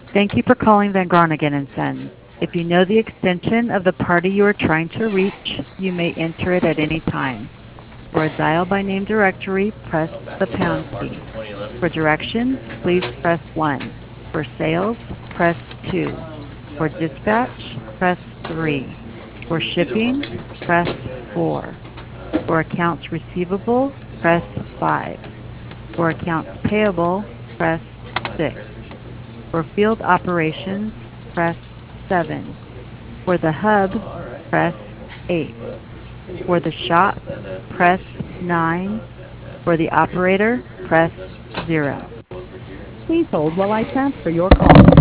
Thank you for calling Van Groningen and Sons. If you know the extension of the party you are trying to reach, you may enter it at any time. For a dial by name directory, press the pound key. For directions, please press 1. For sales, press 2. For dispatch, press 3. For shipping, press 4. For accounts receivable, press 5. For accounts payable, press 6. For field operations, press 7. For the hub, press 8. For the shop, press 9. For the operator, press 0. Please hold while I transfer your call.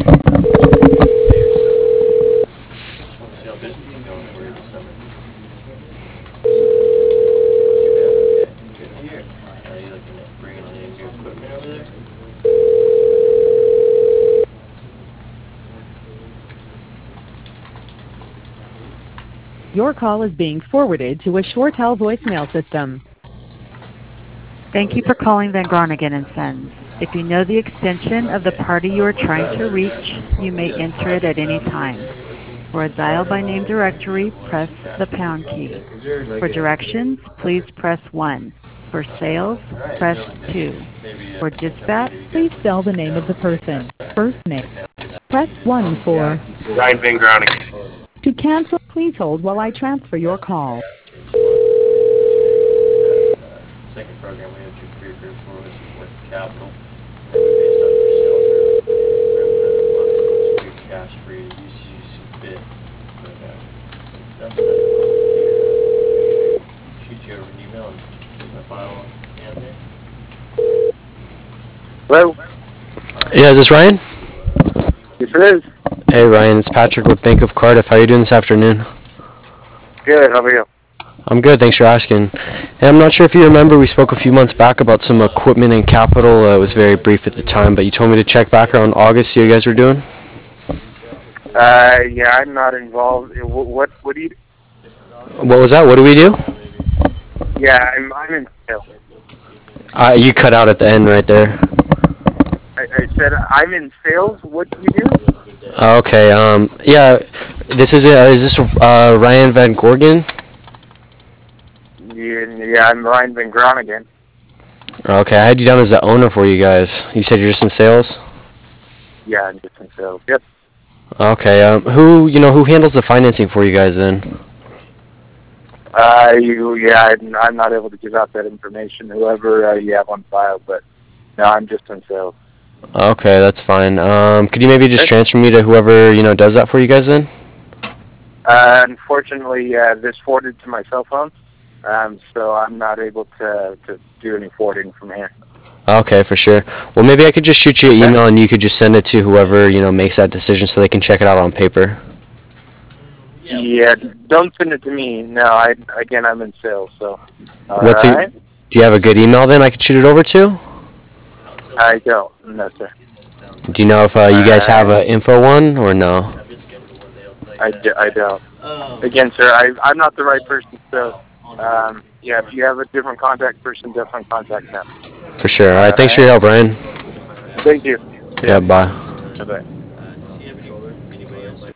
Your call is being forwarded to a ShoreTel voicemail system. Thank you for calling Van Groningen and Sons. If you know the extension of the party you are trying to reach, you may enter it at any time. For a dial by name directory, press the pound key. For directions, please press 1. For sales, press 2. For dispatch, please spell the name of the person. First name. Press 1 for. Ryan Van Groningen. To cancel, please hold while I transfer your call. Second program we have to pre-approve for was with capital. Based on your sales or cash free use bid. But it's done shoot you over an email and keep my file on hand there. Hello? Yeah, is this Ryan? Yes, it is. Hey Ryan, it's Patrick with Bank of Cardiff. How are you doing this afternoon? Good, how are you? I'm good, thanks for asking. Hey, I'm not sure if you remember, we spoke a few months back about some equipment and capital. It was very brief at the time, but you told me to check back around August, see how you guys were doing? Yeah, I'm not involved. What do you... What was that? What do we do? Yeah, I'm in sales. You cut out at the end right there. I said I'm in sales. What do you do? Okay, yeah, is this Ryan Van Gorgen? Yeah, I'm Ryan Van Groningen. Okay, I had you down as the owner for you guys. You said you're just in sales? Yeah, I'm just in sales. Yep. Okay, who handles the financing for you guys then? I'm not able to give out that information. Whoever you have on file, but no, I'm just in sales. Okay, that's fine. Could you maybe just transfer me to whoever, does that for you guys then? Unfortunately, this forwarded to my cell phone, so I'm not able to do any forwarding from here. Okay, for sure. Well, maybe I could just shoot you an email and you could just send it to whoever, makes that decision so they can check it out on paper. Yeah, don't send it to me. No, I'm in sales, so. Do you have a good email then I could shoot it over to? I don't. No, sir. Do you know if you guys have an info one or no? I don't. Again, sir, I'm not the right person, so if you have a different contact person, definitely contact them. For sure. All right, thanks for your help, Ryan. Thank you. Yeah, bye. Bye-bye.